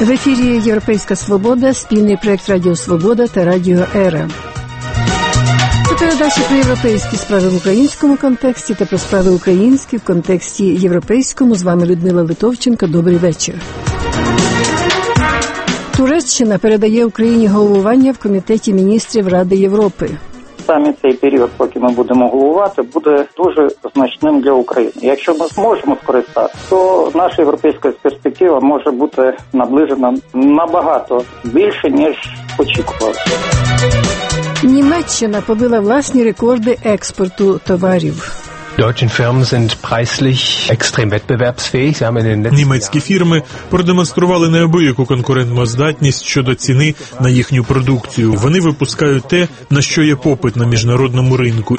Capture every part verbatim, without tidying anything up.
В ефірі «Європейська Свобода», спільний проєкт «Радіо Свобода» та «Радіо Ера». Це передача про європейські справи в українському контексті та про справи українські в контексті європейському. З вами Людмила Литовченко. Добрий вечір. Туреччина передає Україні головування в Комітеті міністрів Ради Європи. Саме цей період, поки ми будемо головувати, буде дуже значним для України. Якщо ми зможемо скористатися, то наша європейська перспектива може бути наближена набагато більше, ніж очікувалося. Німеччина побила власні рекорди експорту товарів. Німецькі фірми продемонстрували неабияку конкурентну здатність щодо ціни на їхню продукцію. Вони випускають те, на що є попит на міжнародному ринку.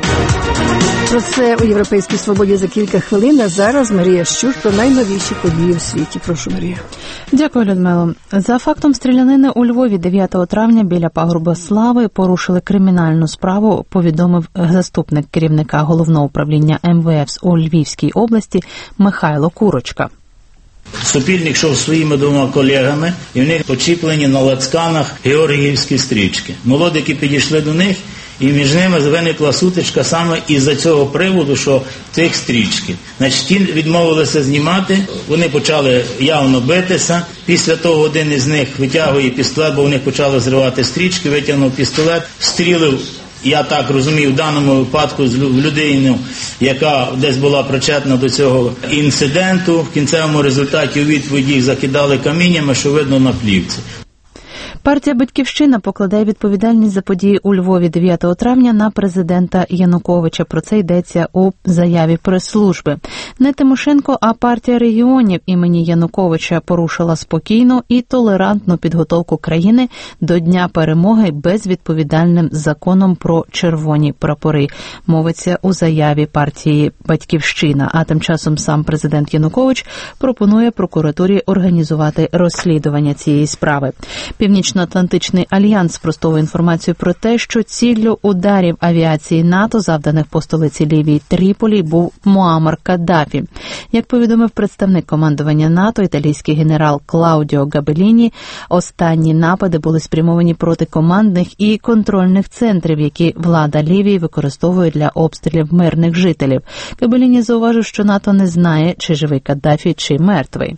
Про це у «Європейській Свободі» за кілька хвилин, а зараз Марія Щур про найновіші події у світі. Прошу, Марія. Дякую, Людмило. За фактом стрілянини у Львові дев'ятого травня біля пагорба Слави порушили кримінальну справу, повідомив заступник керівника Головного управління ем ве еф у Львівській області Михайло Курочка. Супільник йшов своїми двома колегами, і в них почіплені на лацканах георгіївські стрічки. Молодики підійшли до них, і між ними виникла сутичка саме із-за цього приводу, що цих стрічки. Значить, ті відмовилися знімати, вони почали явно битися. Після того один із них витягує пістолет, бо вони почали зривати стрічки, витягнув пістолет, стрілив, я так розумію, в даному випадку з людиною, яка десь була причетна до цього інциденту. В кінцевому результаті у відповіді їх закидали каміннями, що видно на плівці. Партія «Батьківщина» покладає відповідальність за події у Львові дев'ятого травня на президента Януковича. Про це йдеться у заяві прес-служби. Не Тимошенко, а партія регіонів імені Януковича порушила спокійну і толерантну підготовку країни до Дня перемоги безвідповідальним законом про червоні прапори. Мовиться у заяві партії «Батьківщина». А тим часом сам президент Янукович пропонує прокуратурі організувати розслідування цієї справи. Північно-Атлантичний альянс спростовує інформацію про те, що ціллю ударів авіації НАТО, завданих по столиці Лівії Тріполі, був Муаммар Каддафі. Як повідомив представник командування НАТО, італійський генерал Клаудіо Габеліні, останні напади були спрямовані проти командних і контрольних центрів, які влада Лівії використовує для обстрілів мирних жителів. Габеліні зауважив, що НАТО не знає, чи живий Каддафі, чи мертвий.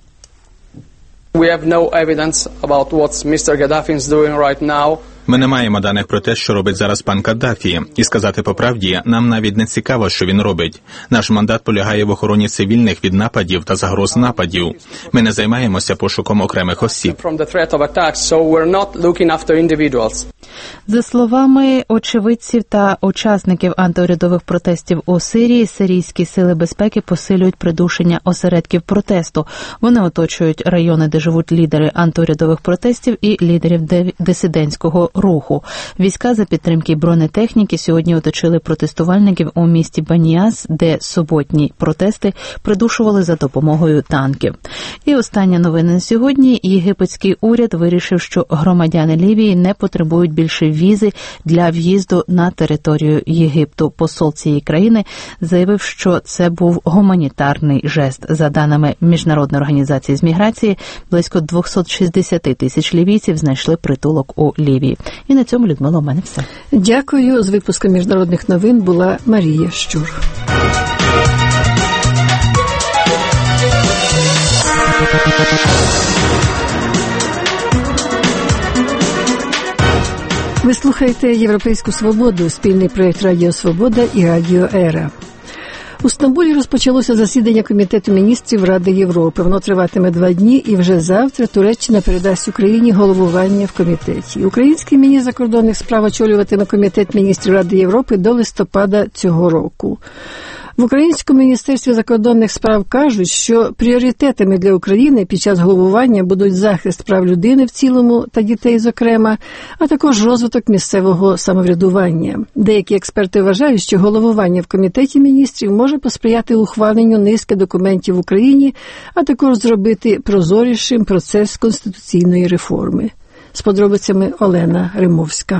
We have no evidence about what Mister Gaddafi is doing right now. Ми не маємо даних про те, що робить зараз пан Каддафі. І сказати по правді, нам навіть не цікаво, що він робить. Наш мандат полягає в охороні цивільних від нападів та загроз нападів. Ми не займаємося пошуком окремих осіб. За словами очевидців та учасників антиурядових протестів у Сирії, сирійські сили безпеки посилюють придушення осередків протесту. Вони оточують райони, де живуть лідери антиурядових протестів і лідерів дисидентського руху. Війська за підтримки бронетехніки сьогодні оточили протестувальників у місті Баніас, де суботні протести придушували за допомогою танків. І остання новина на сьогодні. Єгипетський уряд вирішив, що громадяни Лівії не потребують більше візи для в'їзду на територію Єгипту. Посол цієї країни заявив, що це був гуманітарний жест. За даними Міжнародної організації з міграції, близько двісті шістдесят тисяч лівійців знайшли притулок у Лівії. І на цьому, Людмила, у мене все. Дякую. З випуском міжнародних новин була Марія Щур. Ви слухаєте «Європейську Свободу», спільний проєкт «Радіо Свобода» і «Радіо Ера». У Стамбулі розпочалося засідання Комітету міністрів Ради Європи. Воно триватиме два дні, і вже завтра Туреччина передасть Україні головування в комітеті. Український міністр закордонних справ очолюватиме Комітет міністрів Ради Європи до листопада цього року. В Українському міністерстві закордонних справ кажуть, що пріоритетами для України під час головування будуть захист прав людини в цілому та дітей зокрема, а також розвиток місцевого самоврядування. Деякі експерти вважають, що головування в Комітеті міністрів може посприяти ухваленню низки документів в Україні, а також зробити прозорішим процес конституційної реформи. З подробицями Олена Римовська.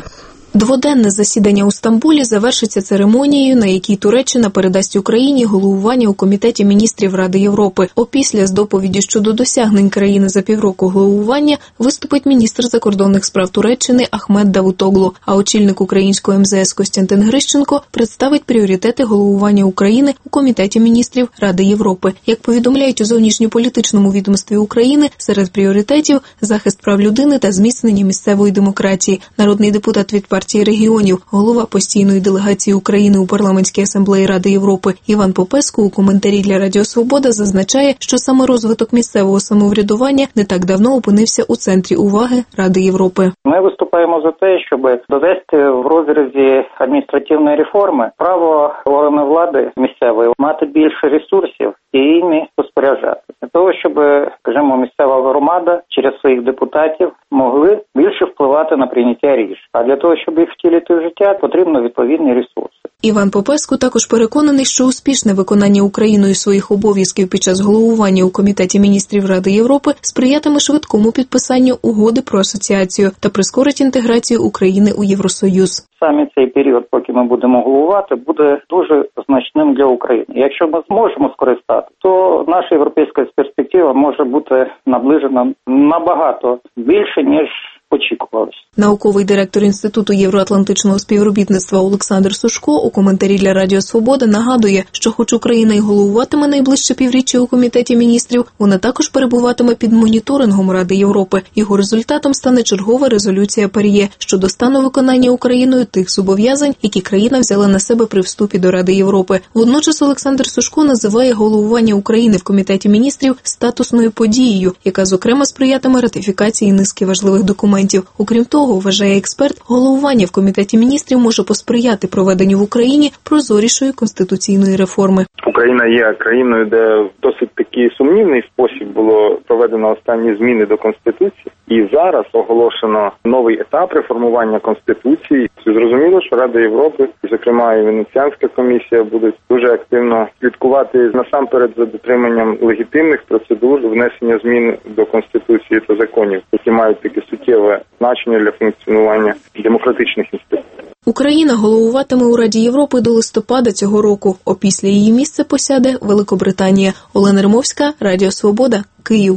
Дводенне засідання у Стамбулі завершиться церемонією, на якій Туреччина передасть Україні головування у Комітеті міністрів Ради Європи. Опісля з доповіддю щодо досягнень країни за півроку головування виступить міністр закордонних справ Туреччини Ахмет Давутоглу, а очільник українського ем зе ес Костянтин Грищенко представить пріоритети головування України у Комітеті міністрів Ради Європи. Як повідомляють у зовнішньополітичному відомстві України, серед пріоритетів – захист прав людини та зміцнення місцевої демократії. Народний депутат від партії регіонів, голова постійної делегації України у парламентській асамблеї Ради Європи Іван Попеску у коментарі для Радіо Свобода зазначає, що саме розвиток місцевого самоврядування не так давно опинився у центрі уваги Ради Європи. Ми виступаємо за те, щоб довести в розрізі адміністративної реформи право органів влади місцевої мати більше ресурсів і іми розпоряджати. Для того, щоб, скажімо, місцева громада через своїх депутатів могли більше впливати на прийняття рішень. А для того, щоб їх втілити в життя, потрібно відповідні ресурси. Іван Попеску також переконаний, що успішне виконання Україною своїх обов'язків під час головування у Комітеті міністрів Ради Європи сприятиме швидкому підписанню угоди про асоціацію та прискорить інтеграцію України у Євросоюз. Саме цей період, поки ми будемо головувати, буде дуже значним для України. Якщо ми зможемо скористати, то наша європейська перспектива може бути наближена набагато більше, ніж очікувалось. Науковий директор Інституту євроатлантичного співробітництва Олександр Сушко у коментарі для Радіо Свобода нагадує, що хоч Україна й головуватиме найближче півріччя у Комітеті міністрів, вона також перебуватиме під моніторингом Ради Європи. Його результатом стане чергова резолюція ПАРЄ щодо стану виконання Україною тих зобов'язань, які країна взяла на себе при вступі до Ради Європи. Водночас Олександр Сушко називає головування України в Комітеті міністрів статусною подією, яка, зокрема, сприятиме ратифікації низки важливих документів. Окрім того, вважає експерт, головування в Комітеті міністрів може посприяти проведенню в Україні прозорішої конституційної реформи. Україна є країною, де в досить такий сумнівний спосіб було проведено останні зміни до Конституції. І зараз оголошено новий етап реформування Конституції. Зрозуміло, що Рада Європи, зокрема і Венеціанська комісія, будуть дуже активно слідкувати насамперед за дотриманням легітимних процедур внесення змін до Конституції та законів, які мають таке суттєве значення для функціонування демократичних інститутів. Україна головуватиме у Раді Європи до листопада цього року. Опісля її місце посяде Великобританія. Олена Римовська, Радіо Свобода, Київ.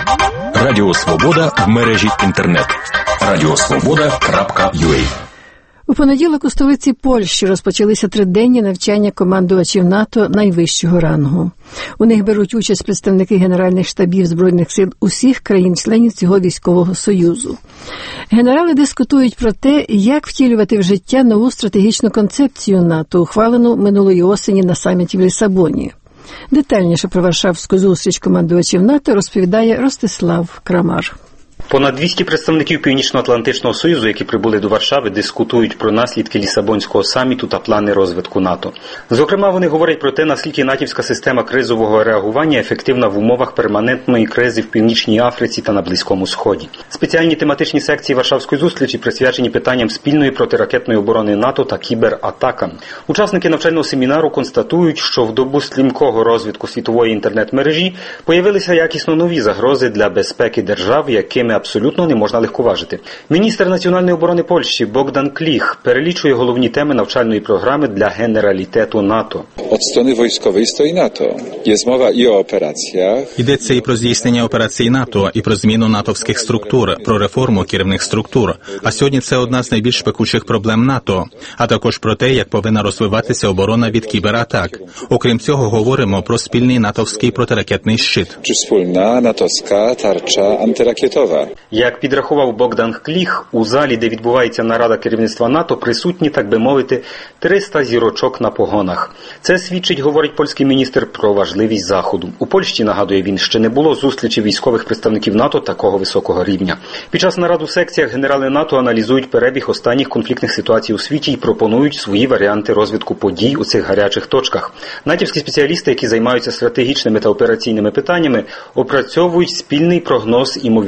Радіо Свобода в мережі інтернет. радіосвобода крапка ю а. У понеділок у столиці Польщі розпочалися триденні навчання командувачів НАТО найвищого рангу. У них беруть участь представники генеральних штабів Збройних сил усіх країн-членів цього військового союзу. Генерали дискутують про те, як втілювати в життя нову стратегічну концепцію НАТО, ухвалену минулої осені на саміті в Лісабоні. Детальніше про Варшавську зустріч командувачів НАТО розповідає Ростислав Крамар. Понад двісті представників Північно-Атлантичного Союзу, які прибули до Варшави, дискутують про наслідки Лісабонського саміту та плани розвитку НАТО. Зокрема, вони говорять про те, наскільки натівська система кризового реагування ефективна в умовах перманентної кризи в Північній Африці та на Близькому Сході. Спеціальні тематичні секції Варшавської зустрічі присвячені питанням спільної протиракетної оборони НАТО та кібератакам. Учасники навчального семінару констатують, що в добу стрімкого розвитку світової інтернет-мережі появилися якісно нові загрози для безпеки держав, якими абсолютно не можна легковажити. Міністр національної оборони Польщі Богдан Кліх перелічує головні теми навчальної програми для генералітету НАТО. От сторони військової стоїть НАТО. Є мова і о операціях. Йдеться і про здійснення операцій НАТО, і про зміну натовських структур, про реформу керівних структур. А сьогодні це одна з найбільш пекучих проблем НАТО. А також про те, як повинна розвиватися оборона від кібератак. Окрім цього, говоримо про спільний натовський протиракетний щит. Чи спільна натовська тарча антиракетова. Як підрахував Богдан Кліх, у залі, де відбувається нарада керівництва НАТО, присутні, так би мовити, триста зірочок на погонах. Це свідчить, говорить польський міністр, про важливість Заходу. У Польщі, нагадує він, ще не було зустрічі військових представників НАТО такого високого рівня. Під час нарад у секціях генерали НАТО аналізують перебіг останніх конфліктних ситуацій у світі і пропонують свої варіанти розвитку подій у цих гарячих точках. натівські спеціалісти, які займаються стратегічними та операційними питаннями, опрацьовують спільний прогноз імовірних загроз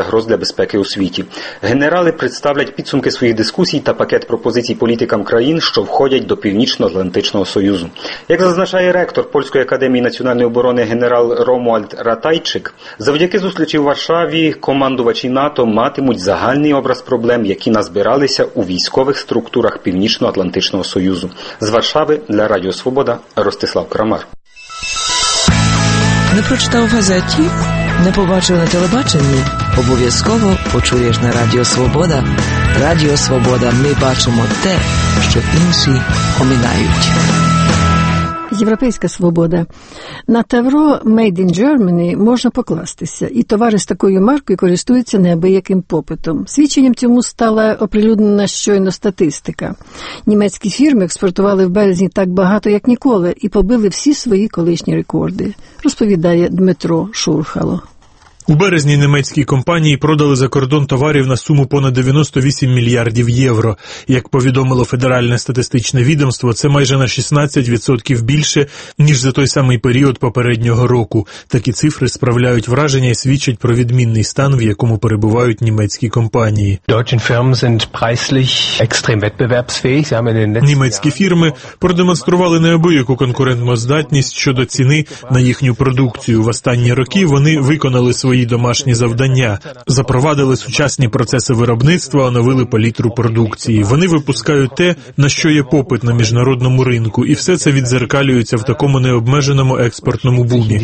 загроз для безпеки у світі. Генерали представлять підсумки своїх дискусій та пакет пропозицій політикам країн, що входять до Північно-Атлантичного Союзу. Як зазначає ректор Польської академії національної оборони генерал Ромуальд Ратайчик, завдяки зустрічі в Варшаві командувачі НАТО матимуть загальний образ проблем, які назбиралися у військових структурах Північно-Атлантичного Союзу. З Варшави для Радіо Свобода Ростислав Крамар. Не прочитав в газеті? Не побачив на телебаченні? Обов'язково почуєш на Радіо Свобода. Радіо Свобода. Ми бачимо те, що інші оминають. Європейська свобода. На тавро «Made in Germany» можна покластися, і товари з такою маркою користуються неабияким попитом. Свідченням цьому стала оприлюднена щойно статистика. Німецькі фірми експортували в березні так багато, як ніколи, і побили всі свої колишні рекорди, розповідає Дмитро Шурхало. У березні німецькі компанії продали за кордон товарів на суму понад дев'яносто вісім мільярдів євро. Як повідомило Федеральне статистичне відомство, це майже на шістнадцять відсотків більше, ніж за той самий період попереднього року. Такі цифри справляють враження і свідчать про відмінний стан, в якому перебувають німецькі компанії. Німецькі фірми продемонстрували неабияку конкурентну здатність щодо ціни на їхню продукцію. В останні роки вони виконали свої домашні завдання, запровадили сучасні процеси виробництва, оновили палітру продукції. Вони випускають те, на що є попит на міжнародному ринку, і все це віддзеркалюється в такому необмеженому експортному бумі.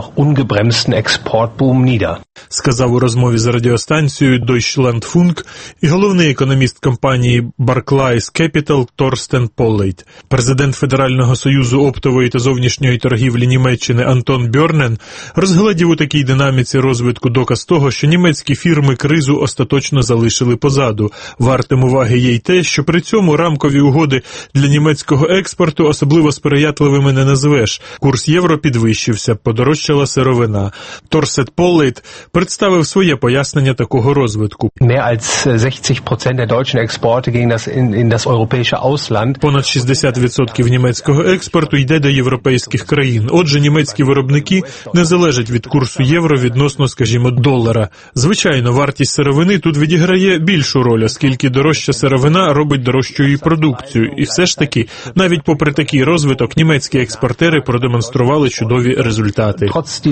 Сказав у розмові з радіостанцією Deutschlandfunk і головний економіст компанії Barclays Capital Торстен Поллейт. Президент Федерального союзу оптової та зовнішньої торгівлі Німеччини Антон Бьорнен розглядів у такій динаміці розвитку доказ того, що німецькі фірми кризу остаточно залишили позаду. Вартим уваги є й те, що при цьому рамкові угоди для німецького експорту особливо сприятливими не назвеш. Курс євро підвищився, подорожчала сировина. Торстен Поллейт представив своє пояснення такого розвитку. Понад шістдесят відсотків німецького експорту йде до європейських країн. Отже, німецькі виробники не залежать від курсу євро відносно, скажімо, долара. Звичайно, вартість сировини тут відіграє більшу роль, оскільки дорожча сировина робить дорожчою і продукцію. І все ж таки, навіть попри такий розвиток, німецькі експортери продемонстрували чудові результати.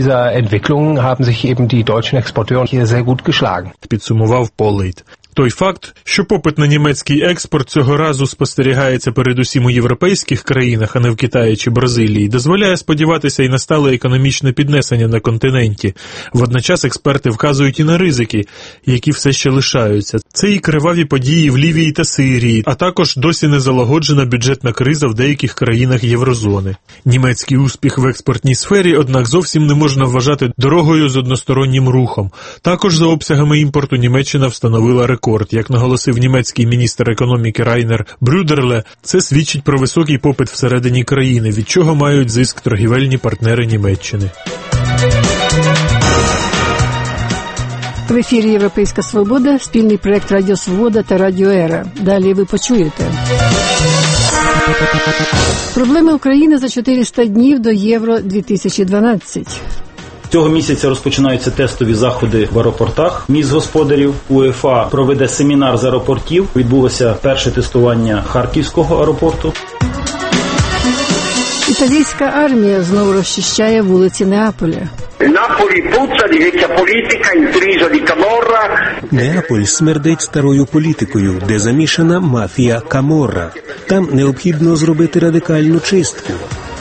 Підсумував Поллейт. Той факт, що попит на німецький експорт цього разу спостерігається передусім у європейських країнах, а не в Китаї чи Бразилії, дозволяє сподіватися і на стале економічне піднесення на континенті. Водночас експерти вказують і на ризики, які все ще лишаються. Це і криваві події в Лівії та Сирії, а також досі не залагоджена бюджетна криза в деяких країнах єврозони. Німецький успіх в експортній сфері, однак, зовсім не можна вважати дорогою з одностороннім рухом. Також за обсягами імпорту Німеччина встановила рекорд. Як наголосив німецький міністр економіки Райнер Брюдерле, це свідчить про високий попит всередині країни, від чого мають зиск торгівельні партнери Німеччини. В ефірі «Європейська свобода», спільний проєкт «Радіо Свобода» та «Радіо Ера». Далі ви почуєте. Проблеми України за чотириста днів до Євро дві тисячі дванадцять. Цього місяця розпочинаються тестові заходи в аеропортах. Міст господарів УЄФА проведе семінар з аеропортів. Відбулося перше тестування Харківського аеропорту. Італійська армія знову розчищає вулиці Неаполя. Наполі пуца di vecchia politica, intriso di Camorra. Неаполь смердить старою політикою, де замішана мафія Каморра. Там необхідно зробити радикальну чистку.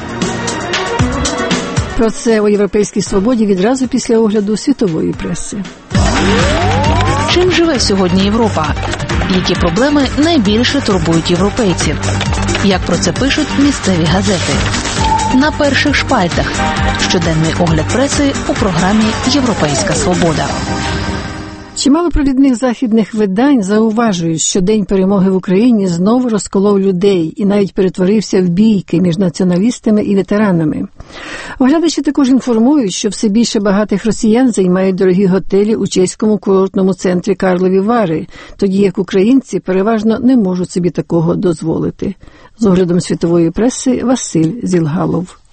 Про це у «Європейській свободі» відразу після огляду світової преси. Чим живе сьогодні Європа? Які проблеми найбільше турбують європейців? Як про це пишуть місцеві газети? На перших шпальтах. Щоденний огляд преси у програмі «Європейська свобода». Чимало провідних західних видань зауважують, що День перемоги в Україні знову розколов людей і навіть перетворився в бійки між націоналістами і ветеранами. Оглядачі також інформують, що все більше багатих росіян займають дорогі готелі у чеському курортному центрі Карлові Вари, тоді як українці переважно не можуть собі такого дозволити. З оглядом світової преси Василь Зілгалов.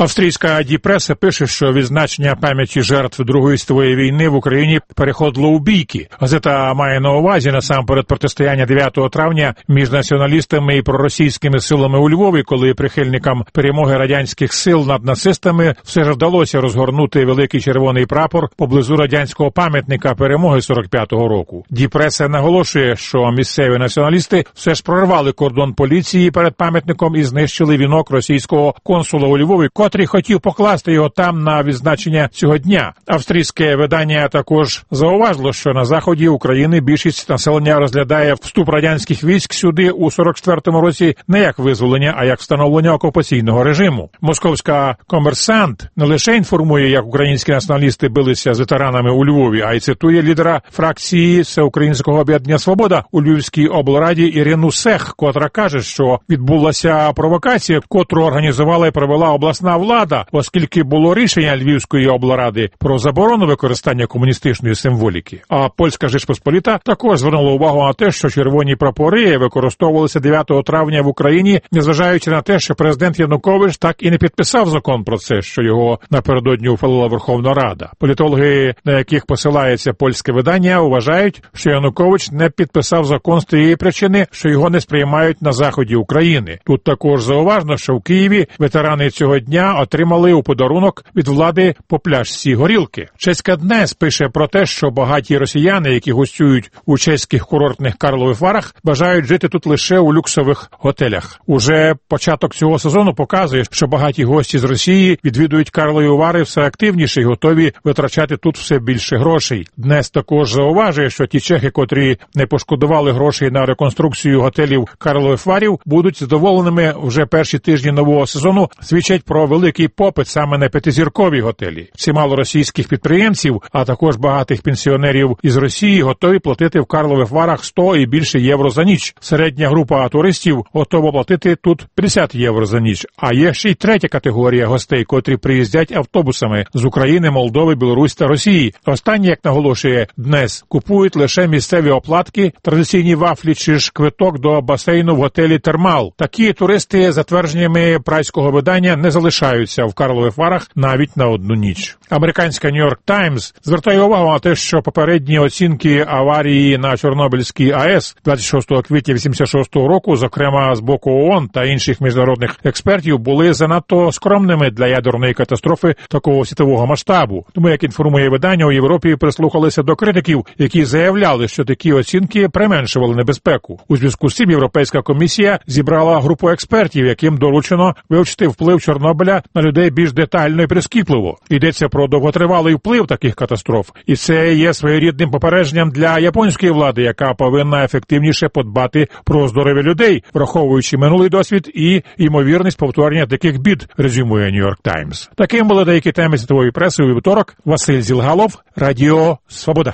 Австрійська «Ді Преса» пише, що відзначення пам'яті жертв Другої світової війни в Україні переходило у бійки. Газета має на увазі насамперед протистояння дев'ятого травня між націоналістами і проросійськими силами у Львові, коли прихильникам перемоги радянських сил над нацистами все ж вдалося розгорнути великий червоний прапор поблизу радянського пам'ятника перемоги сорок п'ятого року. «Ді Преса» наголошує, що місцеві націоналісти все ж прорвали кордон поліції перед пам'ятником і знищили вінок російського консула у Львові, котрий хотів покласти його там на відзначення цього дня. Австрійське видання також зауважило, що на заході України більшість населення розглядає вступ радянських військ сюди у сорок четвертому році не як визволення, а як встановлення окупаційного режиму. Московська «Комерсант» не лише інформує, як українські націоналісти билися з ветеранами у Львові, а й цитує лідера фракції Всеукраїнського об'єднання «Свобода» у Львівській облраді Ірину Сех, котра каже, що відбулася провокація, котру організувала і провела обласна влада, оскільки було рішення Львівської облради про заборону використання комуністичної символіки. А польська Жечпосполіта також звернула увагу на те, що червоні прапори використовувалися дев'ятого травня в Україні, незважаючи на те, що президент Янукович так і не підписав закон про це, що його напередодні ухвалила Верховна Рада. Політологи, на яких посилається польське видання, вважають, що Янукович не підписав закон з тієї причини, що його не сприймають на заході України. Тут також зауважно, що в Києві ветерани цього дня отримали у подарунок від влади по пляшці горілки. Чеська ДНЕС пише про те, що багаті росіяни, які гостюють у чеських курортних Карлових Варах, бажають жити тут лише у люксових готелях. Уже початок цього сезону показує, що багаті гості з Росії відвідують Карлові Вари все активніше і готові витрачати тут все більше грошей. ДНЕС також зауважує, що ті чехи, котрі не пошкодували грошей на реконструкцію готелів Карлових Варів, будуть задоволеними вже перші тижні нового сезону, свідчать про великий попит саме на п'ятизіркові готелі. Чимало російських підприємців, а також багатих пенсіонерів із Росії готові платити в Карлових Варах сто і більше євро за ніч. Середня група туристів готова платити тут п'ятдесят євро за ніч. А є ще й третя категорія гостей, котрі приїздять автобусами з України, Молдови, Білорусі та Росії. Останні, як наголошує ДНЕС, купують лише місцеві оплатки, традиційні вафлі чи ж квиток до басейну в готелі «Термал». Такі туристи, за твердженнями прайського видання, не залишаються в Карлових Варах навіть на одну ніч. Американська «Нью-Йорк Таймс» звертає увагу на те, що попередні оцінки аварії на Чорнобильській АЕС двадцять шостого квітня вісімдесят шостого року, зокрема з боку ООН та інших міжнародних експертів, були занадто скромними для ядерної катастрофи такого світового масштабу. Тому, як інформує видання, у Європі прислухалися до критиків, які заявляли, що такі оцінки применшували небезпеку. У зв'язку з цим Європейська комісія зібрала групу експертів, яким доручено вивчити вплив Чорнобиля на людей більш детально і прискіпливо. Йдеться про довготривалий вплив таких катастроф. І це є своєрідним попередженням для японської влади, яка повинна ефективніше подбати про здоров'я людей, враховуючи минулий досвід і ймовірність повторення таких бід, резюмує «Нью-Йорк Таймс». Таким були деякі теми світової преси у вівторок. Василь Зілгалов, Радіо Свобода.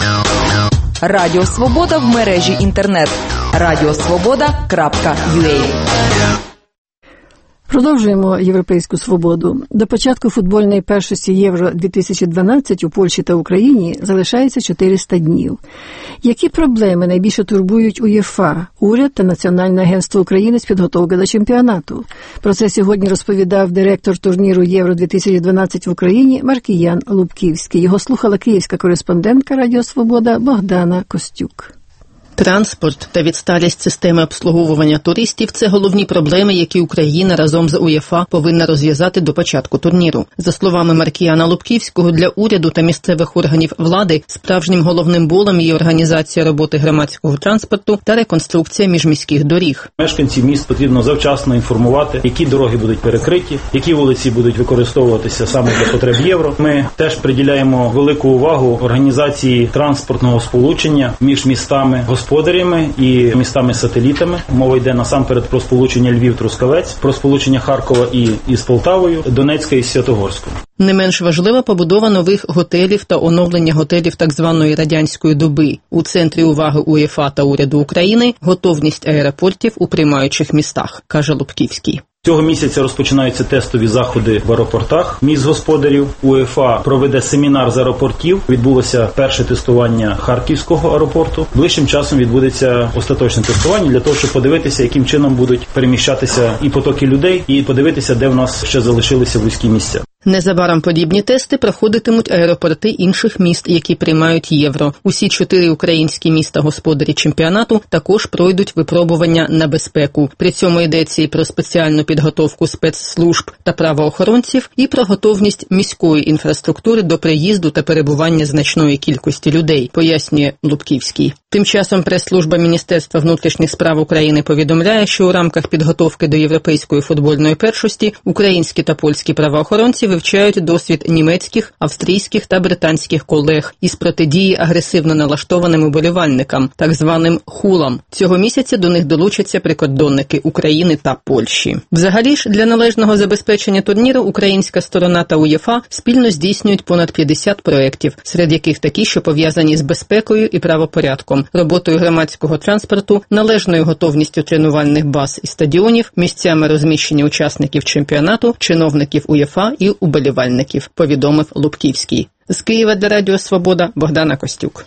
Радіо Свобода в мережі інтернет. радіосвобода крапка ю а. Продовжуємо європейську свободу. До початку футбольної першості Євро дві тисячі дванадцять у Польщі та Україні залишається чотириста днів. Які проблеми найбільше турбують УЄФА, уряд та Національне агентство України з підготовки до чемпіонату? Про це сьогодні розповідав директор турніру Євро дві тисячі дванадцять в Україні Маркіян Лубківський. Його слухала київська кореспондентка Радіо Свобода Богдана Костюк. Транспорт та відсталість системи обслуговування туристів – це головні проблеми, які Україна разом з УЄФА повинна розв'язати до початку турніру. За словами Маркіяна Лубківського, для уряду та місцевих органів влади справжнім головним болем є організація роботи громадського транспорту та реконструкція міжміських доріг. Мешканців міст потрібно завчасно інформувати, які дороги будуть перекриті, які вулиці будуть використовуватися саме для потреб євро. Ми теж приділяємо велику увагу організації транспортного сполучення між містами господарями і містами-сателітами. Мова йде насамперед про сполучення Львів-Трускавець, про сполучення Харкова і із Полтавою, Донецька і Святогорськом. Не менш важлива побудова нових готелів та оновлення готелів так званої радянської доби. У центрі уваги УЄФА та уряду України – готовність аеропортів у приймаючих містах, каже Лубківський. Цього місяця розпочинаються тестові заходи в аеропортах міст господарів. УЄФА проведе семінар з аеропортів. Відбулося перше тестування Харківського аеропорту. Ближчим часом відбудеться остаточне тестування для того, щоб подивитися, яким чином будуть переміщатися і потоки людей, і подивитися, де в нас ще залишилися вузькі місця. Незабаром подібні тести проходитимуть аеропорти інших міст, які приймають євро. Усі чотири українські міста-господарі чемпіонату також пройдуть випробування на безпеку. При цьому йдеться і про спеціальну підготовку спецслужб та правоохоронців, і про готовність міської інфраструктури до приїзду та перебування значної кількості людей, пояснює Лубківський. Тим часом прес-служба Міністерства внутрішніх справ України повідомляє, що у рамках підготовки до європейської футбольної першості українські та польські правоохоронці вивчають досвід німецьких, австрійських та британських колег із протидії агресивно налаштованим уболівальникам, так званим хулам. Цього місяця до них долучаться прикордонники України та Польщі. Взагалі ж, для належного забезпечення турніру українська сторона та УЄФА спільно здійснюють понад п'ятдесят проєктів, серед яких такі, що пов'язані з безпекою і правопорядком, роботою громадського транспорту, належною готовністю тренувальних баз і стадіонів, місцями розміщення учасників чемпіонату, чиновників УЄФА і уболівальників, повідомив Лубківський. З Києва для Радіо Свобода Богдана Костюк.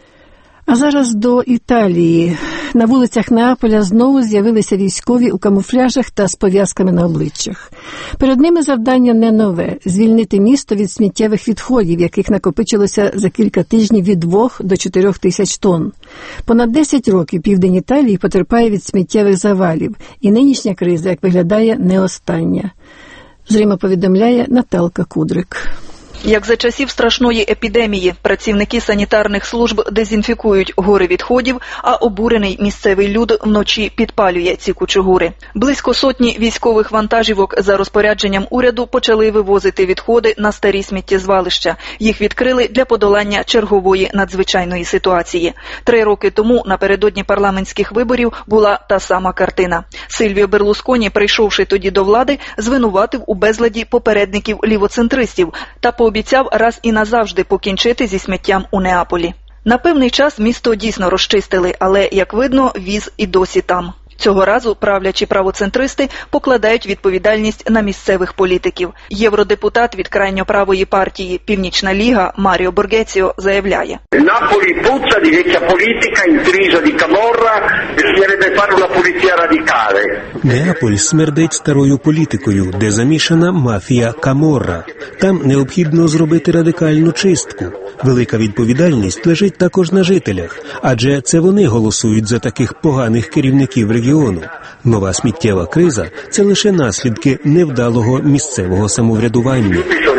А зараз до Італії. На вулицях Неаполя знову з'явилися військові у камуфляжах та з пов'язками на обличчях. Перед ними завдання не нове – звільнити місто від сміттєвих відходів, яких накопичилося за кілька тижнів від двох до чотирьох тисяч тонн. Понад десять років південь Італії потерпає від сміттєвих завалів, і нинішня криза, як виглядає, не остання. З Рима повідомляє Наталка Кудрик. Як за часів страшної епідемії, працівники санітарних служб дезінфікують гори відходів, а обурений місцевий люд вночі підпалює ці кучугури. Близько сотні військових вантажівок за розпорядженням уряду почали вивозити відходи на старі сміттєзвалища. Їх відкрили для подолання чергової надзвичайної ситуації. Три роки тому, напередодні парламентських виборів, була та сама картина. Сильвіо Берлусконі, прийшовши тоді до влади, звинуватив у безладі попередників лівоцентристів та пообіцяв раз і назавжди покінчити зі сміттям у Неаполі. На певний час місто дійсно розчистили, але, як видно, віз і досі там. Цього разу правлячі правоцентристи покладають відповідальність на місцевих політиків. Євродепутат від крайньоправої партії «Північна Ліга» Маріо Боргеціо заявляє. Наполі пузza di vecchia politica intrisa di camorra e bisognerebbe fare una pulizia radicale. Неаполь смердить старою політикою, де замішана мафія Каморра. Там необхідно зробити радикальну чистку. Велика відповідальність лежить також на жителях, адже це вони голосують за таких поганих керівників регіону. Нова сміттєва криза – це лише наслідки невдалого місцевого самоврядування.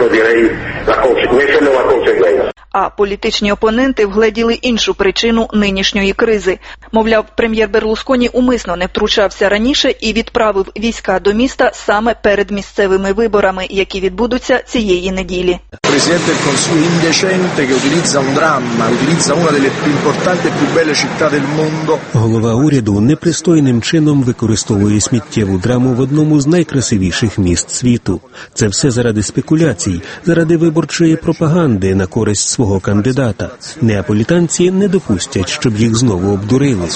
А політичні опоненти вгледіли іншу причину нинішньої кризи. Мовляв, прем'єр Берлусконі умисно не втручався раніше і відправив війська до міста саме перед місцевими виборами, які відбудуться цієї неділі. Президент del Consiglio indecente che utilizza un dramma, utilizza una delle più importanti e più belle città del mondo. Голова уряду непристойним чином використовує сміттєву драму в одному з найкрасивіших міст світу. Це все заради спекуляцій, заради виборчої пропаганди на користь свого кандидата. Неаполітанці не допустять, щоб їх знову обдурили.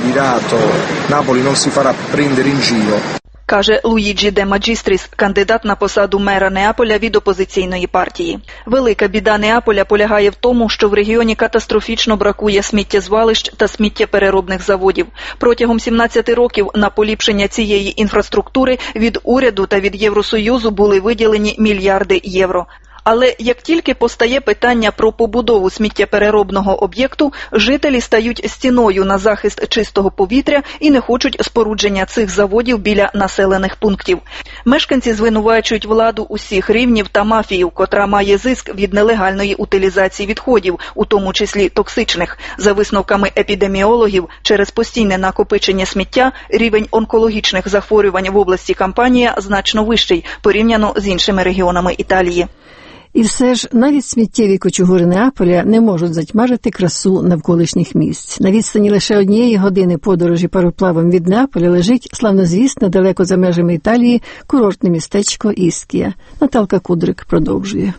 Каже Луїджі де Маджістріс, кандидат на посаду мера Неаполя від опозиційної партії. Велика біда Неаполя полягає в тому, що в регіоні катастрофічно бракує сміттєзвалищ та сміттєпереробних заводів. Протягом сімнадцяти років на поліпшення цієї інфраструктури від уряду та від Євросоюзу були виділені мільярди євро. Але як тільки постає питання про побудову сміттєпереробного об'єкту, жителі стають стіною на захист чистого повітря і не хочуть спорудження цих заводів біля населених пунктів. Мешканці звинувачують владу усіх рівнів та мафію, котра має зиск від нелегальної утилізації відходів, у тому числі токсичних. За висновками епідеміологів, через постійне накопичення сміття рівень онкологічних захворювань в області Кампанія значно вищий, порівняно з іншими регіонами Італії. І все ж навіть сміттєві кучугури Неаполя не можуть затьмарити красу навколишніх місць. На відстані лише однієї години подорожі пароплавом від Неаполя лежить славнозвісне далеко за межами Італії курортне містечко Іскія. Наталка Кудрик продовжує.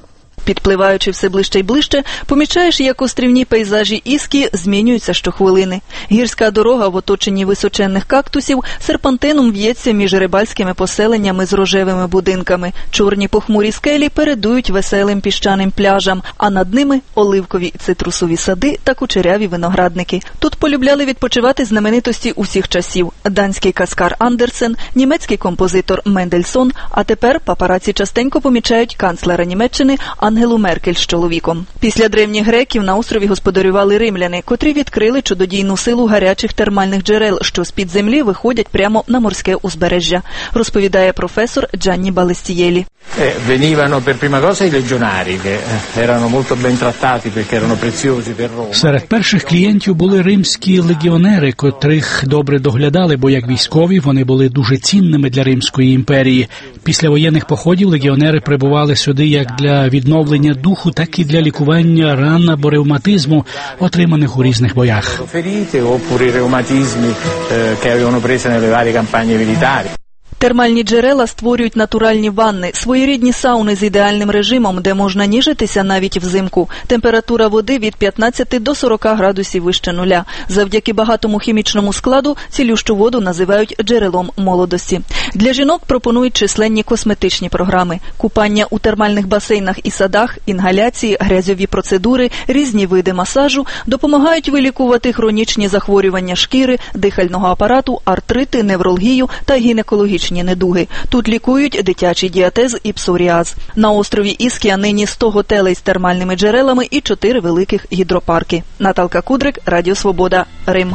Підпливаючи все ближче й ближче, помічаєш, як острівні пейзажі Іскі змінюються щохвилини. Гірська дорога в оточенні височенних кактусів серпантином в'ється між рибальськими поселеннями з рожевими будинками. Чорні похмурі скелі передують веселим піщаним пляжам, а над ними оливкові і цитрусові сади та кучеряві виноградники. Тут полюбляли відпочивати знаменитості усіх часів. Данський каскар Андерсен, німецький композитор Мендельсон, а тепер папараці частенько помічають канцлера Німеччини Ангелу Меркель з чоловіком. Після древніх греків на острові господарювали римляни, котрі відкрили чудодійну силу гарячих термальних джерел, що з-під землі виходять прямо на морське узбережжя, розповідає професор Джанні Балестієлі. Venivano per prima cosa i legionari che erano molto ben trattati perché erano preziosi per Roma. Серед перших клієнтів були римські легіонери, котрих добре доглядали, бо як військові вони були дуже цінними для Римської імперії. Після воєнних походів легіонери прибували сюди як для відновлення духу, так і для лікування ран або ревматизму, отриманих у різних боях. Ferite oppure reumatismi che avevano preso nelle varie campagne militari. Термальні джерела створюють натуральні ванни, своєрідні сауни з ідеальним режимом, де можна ніжитися навіть взимку. Температура води від п'ятнадцяти до сорока градусів вище нуля. Завдяки багатому хімічному складу цілющу воду називають джерелом молодості. Для жінок пропонують численні косметичні програми. Купання у термальних басейнах і садах, інгаляції, грязьові процедури, різні види масажу допомагають вилікувати хронічні захворювання шкіри, дихального апарату, артрити, невралгію та гінекологічні недуги. Тут лікують дитячий діатез і псоріаз. На острові Іскія нині сто готелей з термальними джерелами і чотири великих гідропарки. Наталка Кудрик, Радіо Свобода, Рим.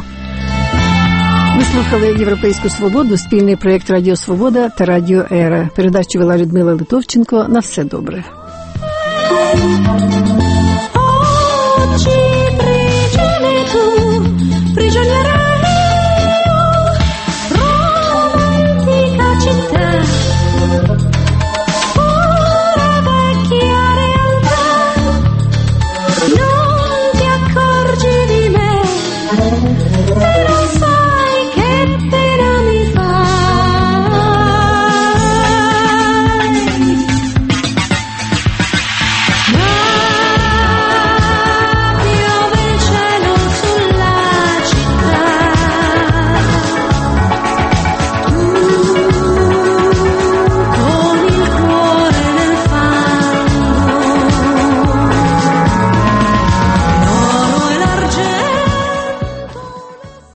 Ви слухали «Європейську свободу», спільний проєкт «Радіо Свобода» та «Радіо Ера». Передачу вела Людмила Литовченко. На все добре. Очі